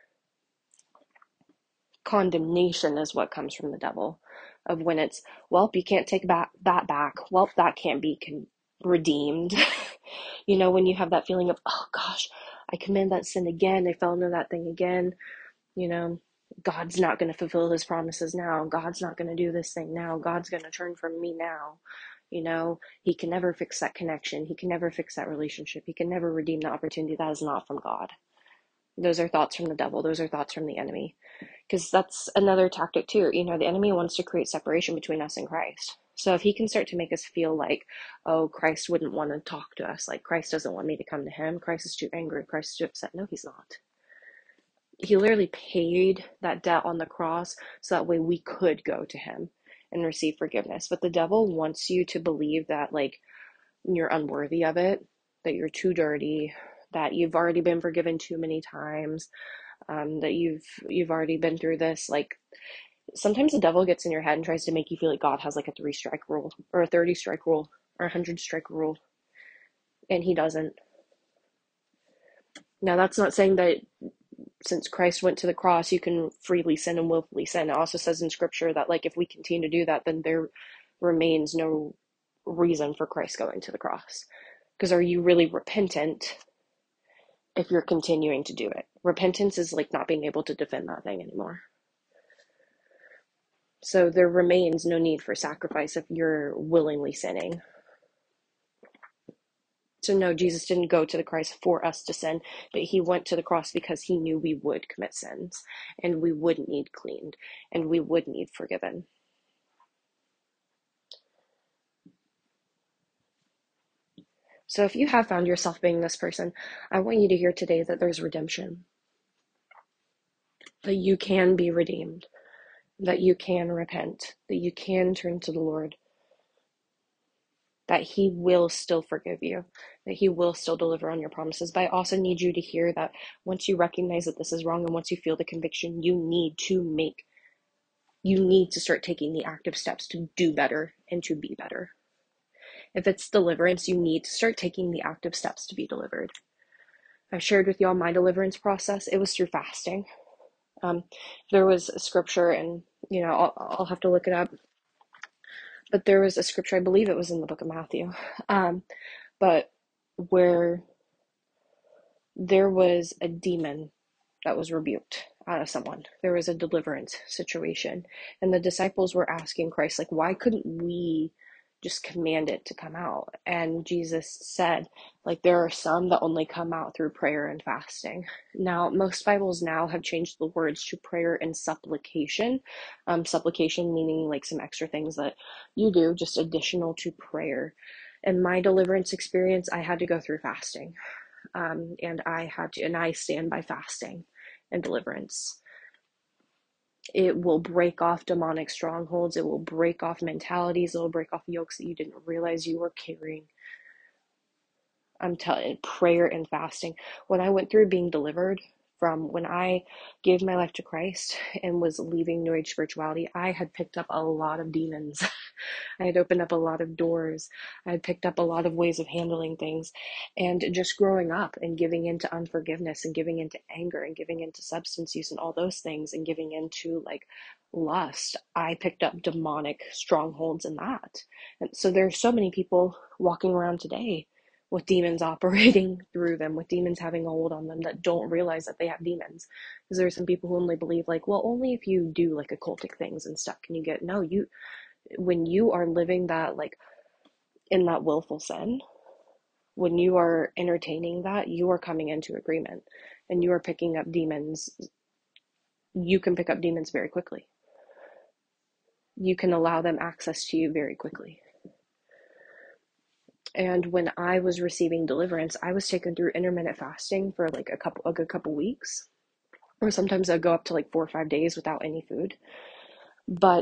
Condemnation is what comes from the devil, of when it's, well, you can't take back that back. Well, that can't be con- redeemed. You know, when you have that feeling of, oh gosh, I committed that sin again. I fell into that thing again. You know, God's not going to fulfill his promises now. God's not going to do this thing now. God's going to turn from me now. You know, he can never fix that connection. He can never fix that relationship. He can never redeem the opportunity. That is not from God. Those are thoughts from the devil. Those are thoughts from the enemy. Because that's another tactic too. You know, the enemy wants to create separation between us and Christ. So if he can start to make us feel like, oh, Christ wouldn't want to talk to us, like Christ doesn't want me to come to him, Christ is too angry, Christ is too upset. No, he's not. He literally paid that debt on the cross so that way we could go to him and receive forgiveness. But the devil wants you to believe that, like, you're unworthy of it, that you're too dirty, that you've already been forgiven too many times, um, that you've you've already been through this. Like, sometimes the devil gets in your head and tries to make you feel like God has like a three strike rule or a thirty strike rule or a hundred strike rule, and he doesn't. Now, that's not saying that since Christ went to the cross, you can freely sin and willfully sin. It also says in scripture that, like, if we continue to do that, then there remains no reason for Christ going to the cross. Because are you really repentant if you're continuing to do it? Repentance is like not being able to defend that thing anymore. So there remains no need for sacrifice if you're willingly sinning. So no, Jesus didn't go to the cross for us to sin, but he went to the cross because he knew we would commit sins and we would need cleaned and we would need forgiven. So if you have found yourself being this person, I want you to hear today that there's redemption, that you can be redeemed, that you can repent, that you can turn to the Lord, that he will still forgive you, that he will still deliver on your promises. But I also need you to hear that once you recognize that this is wrong and once you feel the conviction, you need to make, you need to start taking the active steps to do better and to be better. If it's deliverance, you need to start taking the active steps to be delivered. I shared with y'all my deliverance process. It was through fasting. Um, there was a scripture, and you know, I'll, I'll have to look it up. But there was a scripture, I believe it was in the book of Matthew, um, but where there was a demon that was rebuked out of someone. There was a deliverance situation, and the disciples were asking Christ, like, why couldn't we just command it to come out? And Jesus said, like, there are some that only come out through prayer and fasting. Now, most Bibles now have changed the words to prayer and supplication. Um, supplication meaning like some extra things that you do, just additional to prayer. In my deliverance experience, I had to go through fasting. Um, and I had to, and I stand by fasting and deliverance. It will break off demonic strongholds. It will break off mentalities. It will break off yokes that you didn't realize you were carrying. I'm telling you, prayer and fasting. When I went through being delivered from when I gave my life to Christ and was leaving New Age spirituality, I had picked up a lot of demons. I had opened up a lot of doors. I had picked up a lot of ways of handling things. And just growing up and giving into unforgiveness and giving into anger and giving into substance use and all those things and giving into like lust, I picked up demonic strongholds in that. And so there are so many people walking around today with demons operating through them, with demons having a hold on them that don't realize that they have demons. Because there are some people who only believe like, well, only if you do like occultic things and stuff can you get, no, you, when you are living that like in that willful sin, when you are entertaining that, you are coming into agreement and you are picking up demons. You can pick up demons very quickly. You can allow them access to you very quickly. And when I was receiving deliverance, I was taken through intermittent fasting for like a couple, a good couple weeks, or sometimes I'd go up to like four or five days without any food. But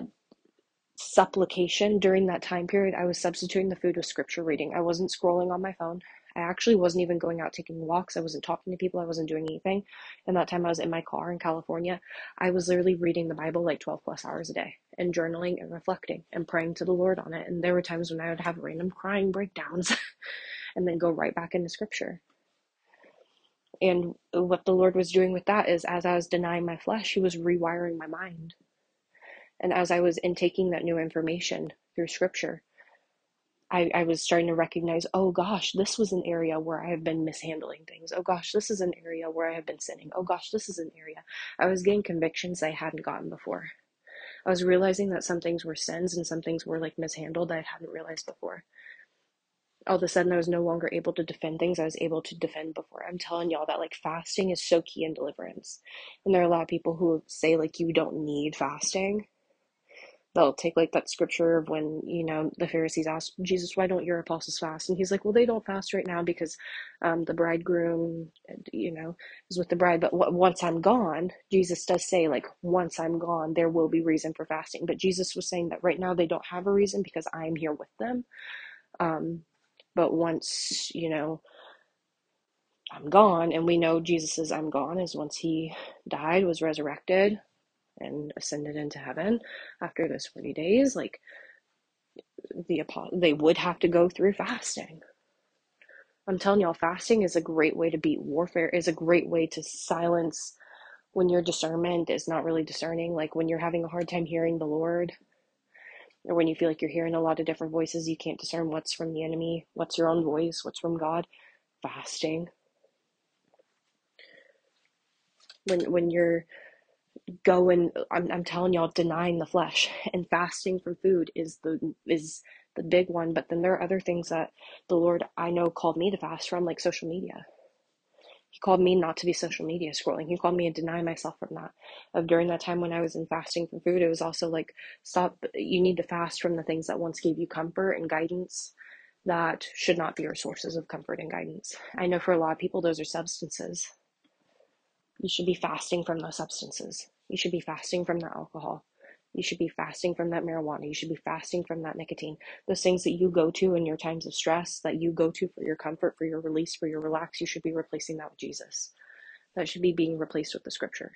supplication during that time period, I was substituting the food with scripture reading. I wasn't scrolling on my phone. I actually wasn't even going out taking walks. I wasn't talking to people. I wasn't doing anything. And that time I was in my car in California. I was literally reading the Bible like twelve plus hours a day and journaling and reflecting and praying to the Lord on it. And there were times when I would have random crying breakdowns and then go right back into scripture. And what the Lord was doing with that is, as I was denying my flesh, he was rewiring my mind. And as I was intaking that new information through scripture, I, I was starting to recognize, oh gosh, this was an area where I have been mishandling things. Oh gosh, this is an area where I have been sinning. Oh gosh, this is an area. I was getting convictions I hadn't gotten before. I was realizing that some things were sins and some things were like mishandled that I hadn't realized before. All of a sudden I was no longer able to defend things I was able to defend before. I'm telling y'all that like fasting is so key in deliverance. And there are a lot of people who say like you don't need fasting. They'll take like that scripture of when, you know, the Pharisees asked Jesus, why don't your apostles fast? And he's like, well, they don't fast right now because um, the bridegroom, you know, is with the bride. But w- once I'm gone, Jesus does say like, once I'm gone, there will be reason for fasting. But Jesus was saying that right now they don't have a reason because I'm here with them. Um, But once, you know, I'm gone, and we know Jesus's I'm gone is once he died, was resurrected, and ascended into heaven after those forty days, like the they would have to go through fasting. I'm telling y'all, fasting is a great way to beat warfare, is a great way to silence when your discernment is not really discerning, like when you're having a hard time hearing the Lord, or when you feel like you're hearing a lot of different voices, you can't discern what's from the enemy, what's your own voice, what's from God. Fasting. When when you're going, I'm I'm telling y'all, denying the flesh and fasting from food is the is the big one. But then there are other things that the Lord, I know, called me to fast from, like social media. He called me not to be social media scrolling. He called me to deny myself from that. Of during that time when I was in fasting from food, it was also like, stop. You need to fast from the things that once gave you comfort and guidance that should not be your sources of comfort and guidance. I know for a lot of people, those are substances. You should be fasting from those substances. You should be fasting from that alcohol. You should be fasting from that marijuana. You should be fasting from that nicotine. Those things that you go to in your times of stress, that you go to for your comfort, for your release, for your relax, you should be replacing that with Jesus. That should be being replaced with the scripture.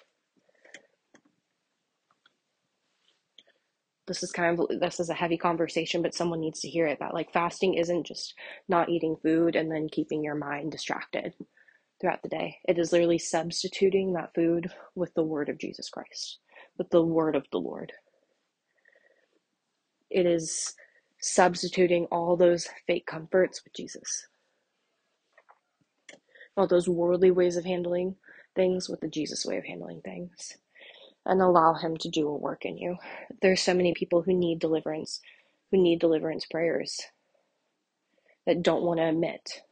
This is kind of, this is a heavy conversation, but someone needs to hear it, that like fasting isn't just not eating food and then keeping your mind distracted throughout the day. It is literally substituting that food with the word of Jesus Christ, with the word of the Lord. It is substituting all those fake comforts with Jesus. All those worldly ways of handling things with the Jesus way of handling things. And allow him to do a work in you. There's so many people who need deliverance, who need deliverance prayers that don't want to admit.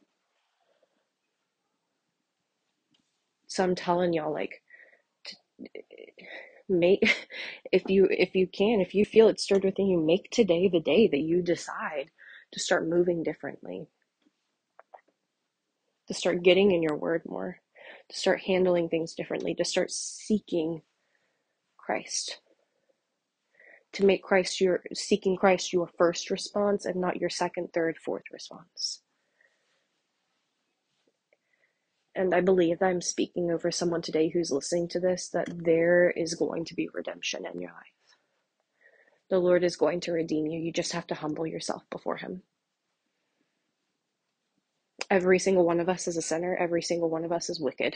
So I'm telling y'all, like, make, if you if you can, if you feel it stirred within you, make today the day that you decide to start moving differently, to start getting in your word more, to start handling things differently, to start seeking Christ, to make Christ your, seeking Christ your first response and not your second, third, fourth response. And I believe that I'm speaking over someone today who's listening to this, that there is going to be redemption in your life. The Lord is going to redeem you. You just have to humble yourself before him. Every single one of us is a sinner. Every single one of us is wicked.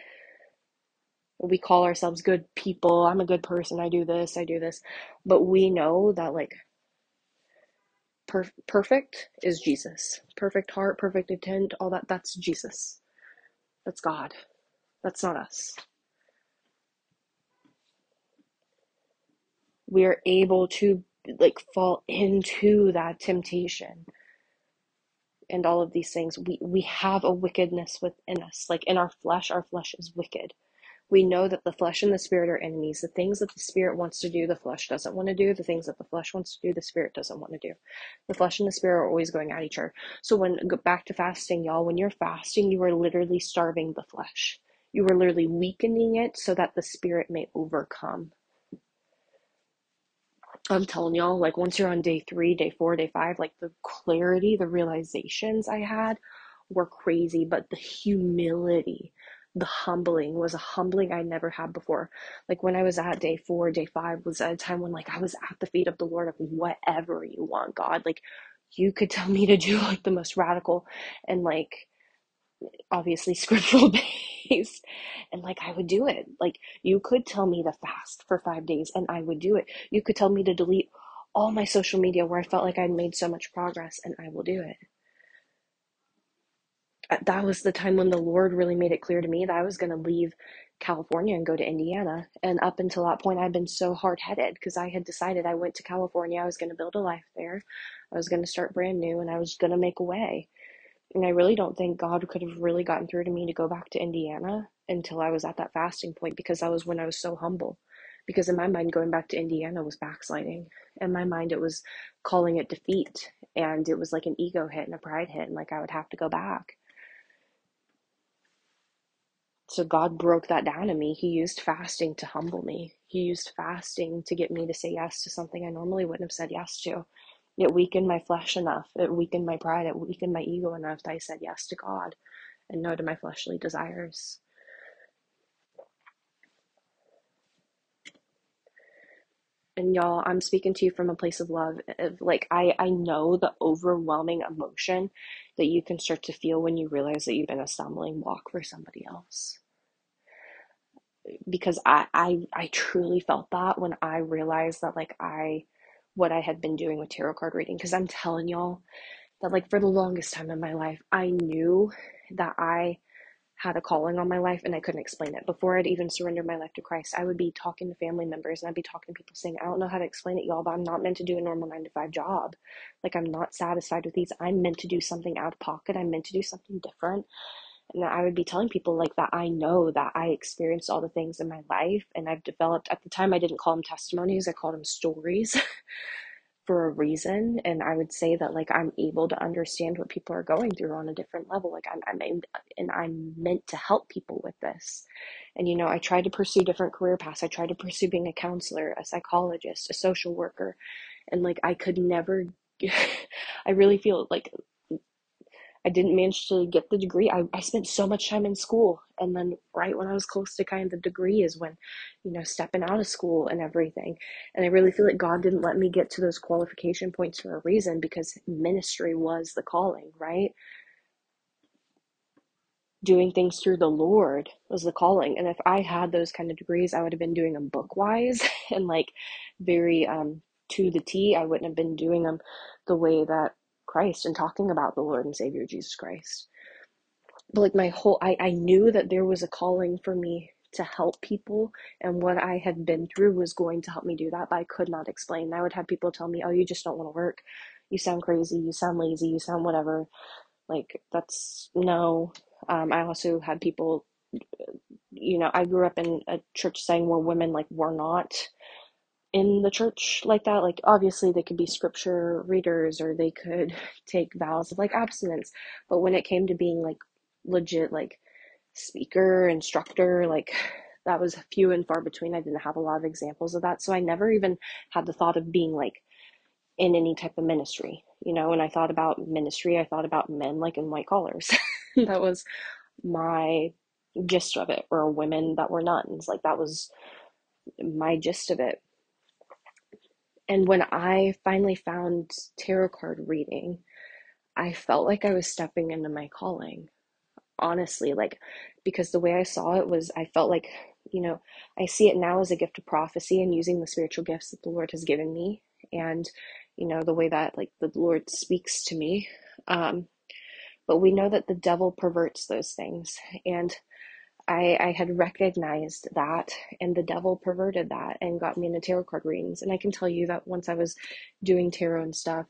We call ourselves good people. I'm a good person. I do this. I do this. But we know that like per- perfect is Jesus. Perfect heart, perfect intent, all that. That's Jesus. That's God. That's not us. We are able to like fall into that temptation and all of these things. We we have a wickedness within us. Like in our flesh, our flesh is wicked. We know that the flesh and the spirit are enemies. The things that the spirit wants to do, the flesh doesn't want to do. The things that the flesh wants to do, the spirit doesn't want to do. The flesh and the spirit are always going at each other. So when, go back to fasting, y'all, when you're fasting, you are literally starving the flesh. You are literally weakening it so that the spirit may overcome. I'm telling y'all, like once you're on day three, day four, day five, like the clarity, the realizations I had were crazy, but the humility, the humbling was a humbling I never had before. Like when I was at day four, day five was a time when like I was at the feet of the Lord of whatever you want, God. Like you could tell me to do like the most radical and like obviously scriptural based and like I would do it. Like you could tell me to fast for five days and I would do it. You could tell me to delete all my social media where I felt like I'd made so much progress and I will do it. That was the time when the Lord really made it clear to me that I was going to leave California and go to Indiana. And up until that point, I'd been so hard headed because I had decided I went to California. I was going to build a life there. I was going to start brand new and I was going to make a way. And I really don't think God could have really gotten through to me to go back to Indiana until I was at that fasting point, because that was when I was so humble. Because in my mind, going back to Indiana was backsliding. In my mind, it was calling it defeat. And it was like an ego hit and a pride hit. And like I would have to go back. So God broke that down to me. He used fasting to humble me. He used fasting to get me to say yes to something I normally wouldn't have said yes to. It weakened my flesh enough. It weakened my pride. It weakened my ego enough that I said yes to God and no to my fleshly desires. And y'all, I'm speaking to you from a place of love. Of like I, I know the overwhelming emotion that you can start to feel when you realize that you've been a stumbling block for somebody else. Because I, I I truly felt that when I realized that like I what I had been doing with tarot card reading. Because I'm telling y'all that like for the longest time in my life, I knew that I had a calling on my life and I couldn't explain it. Before I'd even surrendered my life to Christ, I would be talking to family members and I'd be talking to people saying, I don't know how to explain it, y'all, but I'm not meant to do a normal nine to five job. Like I'm not satisfied with these. I'm meant to do something out of pocket. I'm meant to do something different. And I would be telling people like that I know that I experienced all the things in my life and I've developed. At the time I didn't call them testimonies, I called them stories for a reason. And I would say that like I'm able to understand what people are going through on a different level. Like I'm, I'm and I'm meant to help people with this. And you know, I tried to pursue different career paths. I tried to pursue being a counselor, a psychologist, a social worker, and like I could never I really feel like I didn't manage to get the degree. I, I spent so much time in school. And then right when I was close to kind of the degree is when, you know, stepping out of school and everything. And I really feel like God didn't let me get to those qualification points for a reason, because ministry was the calling, right? Doing things through the Lord was the calling. And if I had those kind of degrees, I would have been doing them book wise and like very um, to the T. I wouldn't have been doing them the way that Christ and talking about the Lord and Savior Jesus Christ. But like my whole, I, I knew that there was a calling for me to help people, and what I had been through was going to help me do that, but I could not explain. I would have people tell me, oh, you just don't want to work. You sound crazy. You sound lazy. You sound whatever. Like that's no. Um, I also had people, you know, I grew up in a church setting where women like were not in the church like that. Like obviously they could be scripture readers or they could take vows of like abstinence, but when it came to being like legit like speaker, instructor, like that was few and far between. I didn't have a lot of examples of that. So I never even had the thought of being like in any type of ministry. You know, when I thought about ministry, I thought about men like in white collars. That was my gist of it, or women that were nuns. Like that was my gist of it. And when I finally found tarot card reading, I felt like I was stepping into my calling, honestly, like because the way I saw it was I felt like, you know, I see it now as a gift of prophecy and using the spiritual gifts that the Lord has given me, and you know the way that like the Lord speaks to me, um but we know that the devil perverts those things, and I, I had recognized that, and the devil perverted that and got me into tarot card readings. And I can tell you that once I was doing tarot and stuff,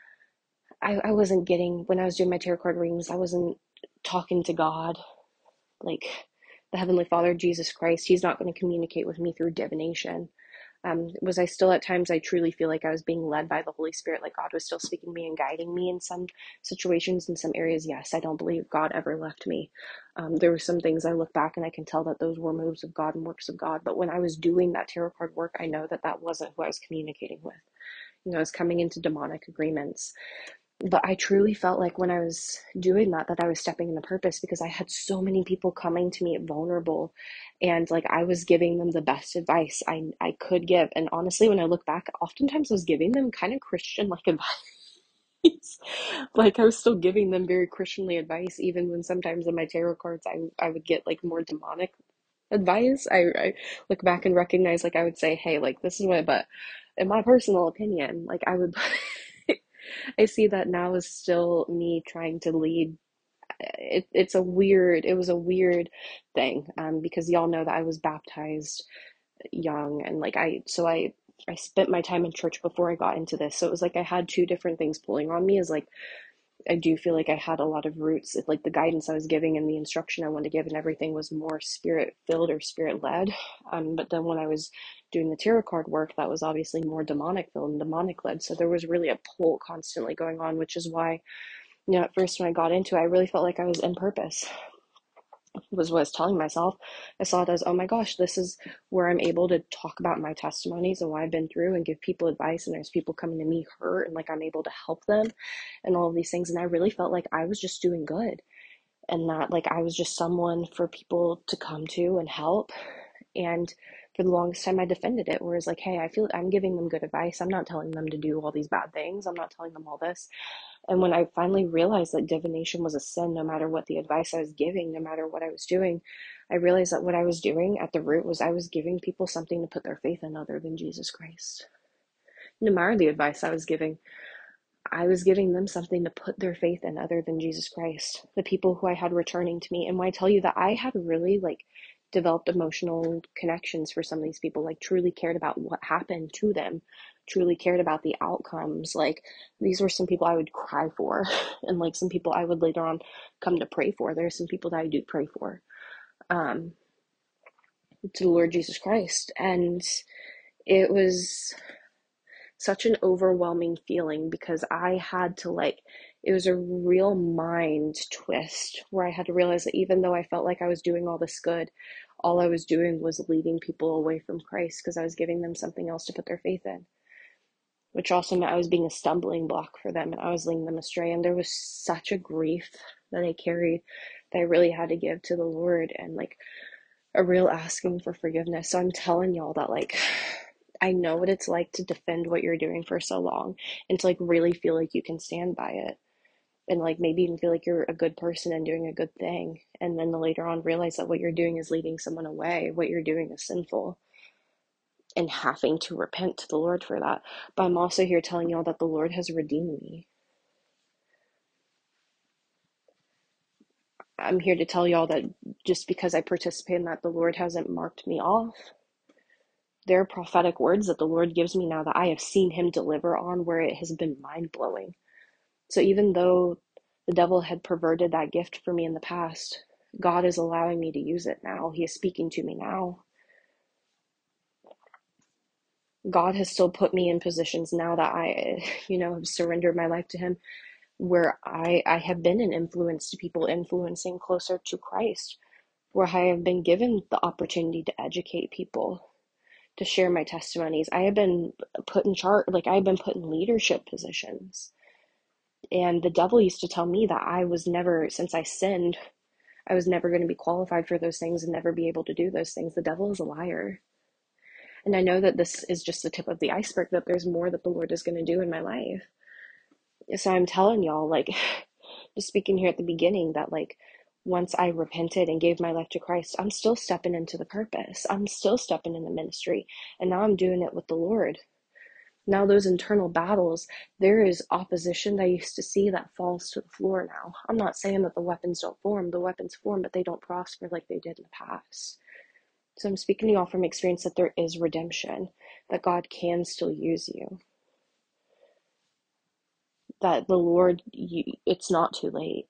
I, I wasn't getting, when I was doing my tarot card readings, I wasn't talking to God, like the Heavenly Father, Jesus Christ. He's not going to communicate with me through divination. Um, was I still at times, I truly feel like I was being led by the Holy Spirit, like God was still speaking to me and guiding me in some situations, in some areas. Yes, I don't believe God ever left me. Um, there were some things I look back and I can tell that those were moves of God and works of God. But when I was doing that tarot card work, I know that that wasn't who I was communicating with. You know, I was coming into demonic agreements. But I truly felt like when I was doing that, that I was stepping into purpose, because I had so many people coming to me vulnerable, and like I was giving them the best advice I I could give. And honestly, when I look back, oftentimes I was giving them kind of Christian like advice. Like I was still giving them very Christianly advice, even when sometimes in my tarot cards I I would get like more demonic advice. I, I look back and recognize, like I would say, hey, like this is what, but in my personal opinion, like I would, I see that now as still me trying to lead. It, it's a weird, it was a weird thing, um, because y'all know that I was baptized young, and like I, so I, I spent my time in church before I got into this. So it was like I had two different things pulling on me. Is like I do feel like I had a lot of roots, like the guidance I was giving and the instruction I wanted to give and everything was more spirit filled or spirit led. Um, but then when I was doing the tarot card work, that was obviously more demonic filled and demonic led. So there was really a pull constantly going on, which is why, you know, at first when I got into it, I really felt like I was in purpose, was what I was telling myself. I saw it as, oh my gosh, this is where I'm able to talk about my testimonies and what I've been through and give people advice. And there's people coming to me hurt, and like I'm able to help them and all of these things. And I really felt like I was just doing good, and that like I was just someone for people to come to and help. And for the longest time I defended it, whereas like, hey, I feel I'm giving them good advice. I'm not telling them to do all these bad things. I'm not telling them all this. And when I finally realized that divination was a sin, no matter what the advice I was giving, no matter what I was doing, I realized that what I was doing at the root was I was giving people something to put their faith in other than Jesus Christ. No matter the advice I was giving, I was giving them something to put their faith in other than Jesus Christ, the people who I had returning to me. And when I tell you that I had really like developed emotional connections for some of these people, like truly cared about what happened to them, truly cared about the outcomes. Like these were some people I would cry for, and like some people I would later on come to pray for. There are some people that I do pray for, um, to the Lord Jesus Christ. And it was such an overwhelming feeling, because I had to like, it was a real mind twist where I had to realize that even though I felt like I was doing all this good, all I was doing was leading people away from Christ, because I was giving them something else to put their faith in, which also meant I was being a stumbling block for them and I was leading them astray. And there was such a grief that I carried that I really had to give to the Lord, and like a real asking for forgiveness. So I'm telling y'all that like I know what it's like to defend what you're doing for so long and to like really feel like you can stand by it, and like maybe even feel like you're a good person and doing a good thing, and then later on realize that what you're doing is leading someone away, what you're doing is sinful, and having to repent to the Lord for that. But I'm also here telling y'all that the Lord has redeemed me. I'm here to tell y'all that just because I participate in that, the Lord hasn't marked me off. There are prophetic words that the Lord gives me now that I have seen him deliver on, where it has been mind-blowing. So even though the devil had perverted that gift for me in the past, God is allowing me to use it now. He is speaking to me now. God has still put me in positions now that I, you know, have surrendered my life to him, where I, I have been an influence to people, influencing closer to Christ, where I have been given the opportunity to educate people, to share my testimonies. I have been put in charge, like I have been put in leadership positions. And the devil used to tell me that I was never, since I sinned, I was never going to be qualified for those things and never be able to do those things. The devil is a liar. And I know that this is just the tip of the iceberg, that there's more that the Lord is going to do in my life. So I'm telling y'all, like, just speaking here at the beginning, that like, once I repented and gave my life to Christ, I'm still stepping into the purpose. I'm still stepping in the ministry. And now I'm doing it with the Lord. Now those internal battles, there is opposition that I used to see that falls to the floor now. I'm not saying that the weapons don't form. The weapons form, but they don't prosper like they did in the past. So I'm speaking to y'all from experience that there is redemption, that God can still use you, that the Lord, you, it's not too late.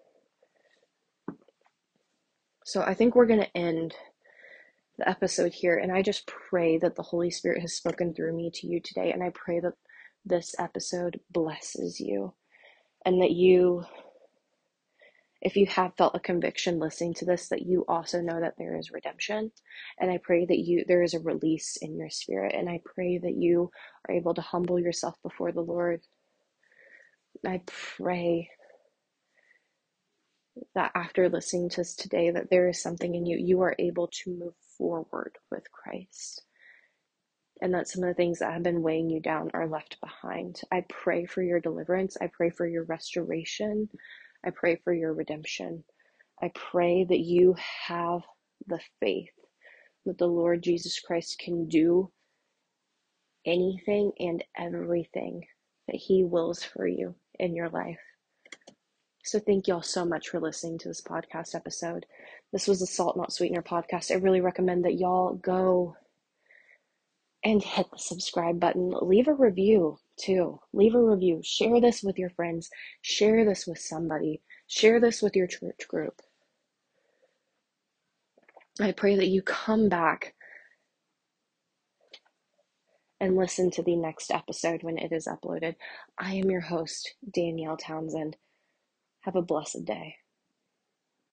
So I think we're going to end the episode here, and I just pray that the Holy Spirit has spoken through me to you today, and I pray that this episode blesses you, and that you, if you have felt a conviction listening to this, that you also know that there is redemption. And I pray that you, there is a release in your spirit, and I pray that you are able to humble yourself before the Lord, I pray that after listening to us today, that there is something in you, you are able to move forward with Christ. And that some of the things that have been weighing you down are left behind. I pray for your deliverance. I pray for your restoration. I pray for your redemption. I pray that you have the faith that the Lord Jesus Christ can do anything and everything that He wills for you in your life. So thank y'all so much for listening to this podcast episode. This was the Salt Not Sweetener podcast. I really recommend that y'all go and hit the subscribe button. Leave a review too. Leave a review. Share this with your friends. Share this with somebody. Share this with your church group. I pray that you come back and listen to the next episode when it is uploaded. I am your host, Danielle Townsend. Have a blessed day.